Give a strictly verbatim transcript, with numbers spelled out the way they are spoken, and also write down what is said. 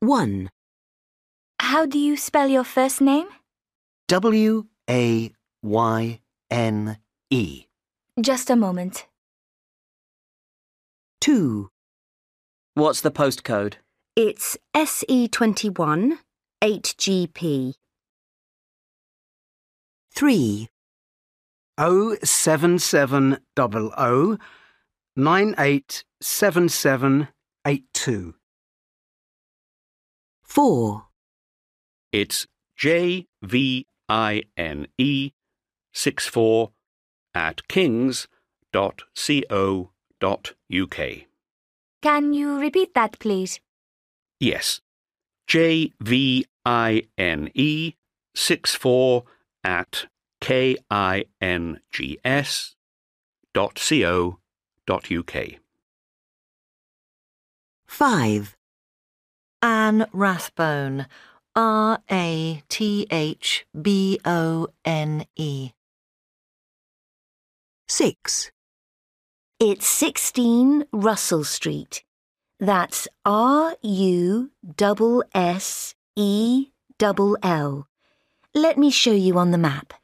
one. How do you spell your first name? W A Y N E. Just a moment. two. What's the postcode? It's S E twenty-one eight G P. three. O seven seven double O nine eight seven seven eight two. four. It's J V I N E six four at kings dot co dot uk. Can you repeat that, please? Yes, J V I N E six four at K I N G S dot co dot uk. five. Anne Rathbone, R A T H B O N E. six. It's sixteen Russell Street. That's R U S S E L L. Let me show you on the map.